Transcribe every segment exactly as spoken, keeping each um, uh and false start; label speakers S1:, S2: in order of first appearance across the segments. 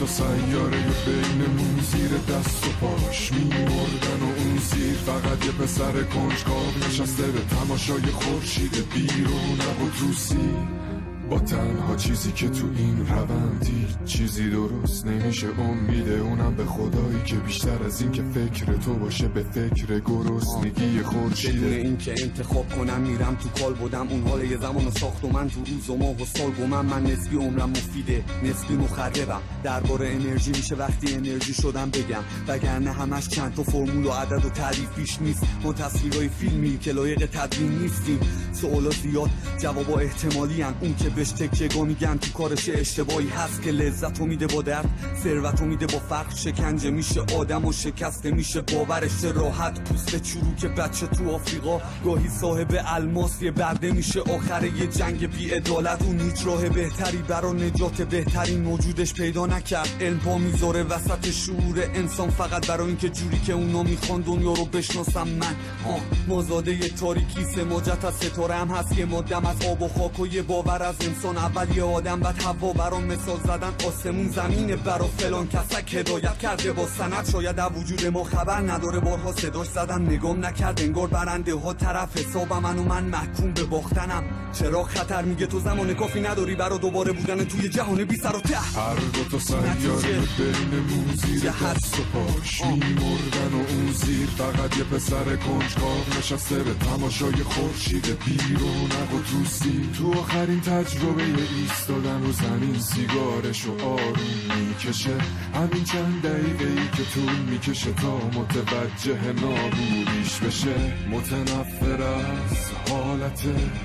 S1: تا سیاره بینمون زیر دست و پاش میمردن و اون زیر فقط یه پسر کنجکاو نشسته به تماشای خورشید بیرون و توسی. با تنها چیزی که تو این روندی چیزی درست نمیشه امیده، اونم به خدایی که بیشتر از این که فکر تو باشه به فکر گرسنگی خورشید.
S2: بدون این که انتخاب کنم میرم تو کال بودم، اون حال یه زمانو ساخت و من تو روز و ماه و سال گمم. من نسبی عمرم مفیده نسبی مخربم، درباره انرژی میشه وقتی انرژی شدم بگم، وگرنه همش چند تا فرمول و عدد و تعریف بیش نیست. ما تصویرای فیلمی که لایق تدوین نیستیم، سوالا زیاد جوابا احتمالی ان. اون که بهش تکیه‌گاه میگن تو کارش اشتباهی هست که لذتو میده با درد، ثروتو میده با فرق، شکنجه میشه آدم و شکسته میشه باورش راحت. پوست چروک بچه تو آفریقا گاهی صاحب الماس یه برده میشه آخر یه جنگ بی عدالت. اون هیچ راه بهتری برا نجات بهترین موجودش پیدا نکرد، علم پا میذاره وسط شعور انسان فقط برای اینکه جوری که اونا میخوان دنیا رو بشناسم. من آه مازاده یه تاریکی سماجت از ستاره هم هست، یه مادم از آب و خاک و یه باور از انسان. اول یه آدم بعد حوا برام مثال زدن، آسمون زمینه برا فلان کسک هدایت کرده با سند. شاید از وجود ما خبر نداره، بارها صداش زدم نگام نکرد، انگار برنده ها طرف حساب من و من محکوم به باختنم. چرا خطر میگه تو زمان کافی نداری برا دوباره بودن توی جهان بی سر و ته.
S1: هر دو تا سیاره بینمون زیر دست و پاش میمردن و اون زیر فقط یه پسر کنجکاو نشسته به تماشای خورشید بیرون و توسی. تو آخرین تجربه ایستادن رو زمین سیگارش و آروم میکشه، همین چند دقیقه ای که طول میکشه تا متوجه نابودیش بشه. متنفر از حالت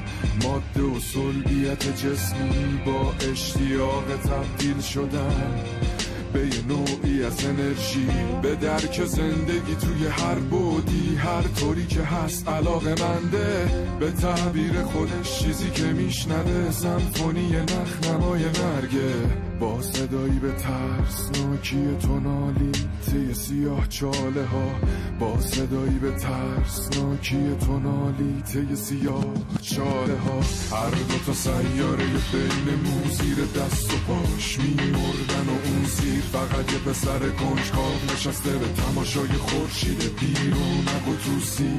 S1: ماده و سلبیت جسمی با اشتیاق تبدیل شدن به یه نوعی از انرژی، به درک زندگی توی هر بودی هر طوری که هست علاقه منده. به تعبیر خودش چیزی که میشنوه سمفونی نخنمای مرگه، با صدایی به ترسناکی تونالی ته سیاه چاله ها، با صدایی به ترسناکی تونالی ته سیاه چاله ها. هر دو تا سیاره بینمون زیر دست و پاش میمردن و اون زیر فقط یه پسر کنجکاو نشسته به تماشای خورشید بیرون و توسی.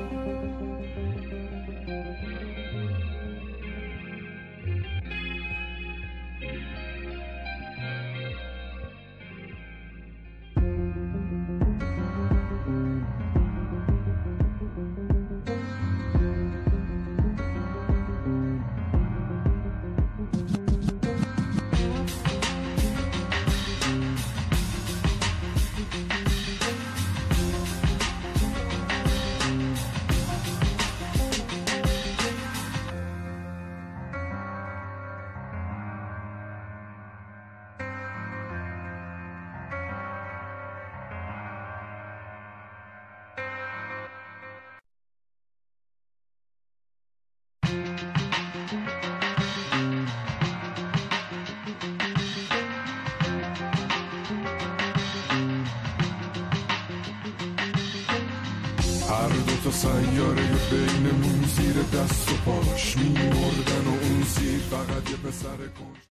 S1: هر دو تا سیاره بینمون زیر دست و پاش میمردن و اون زیر فقط یه پسر کن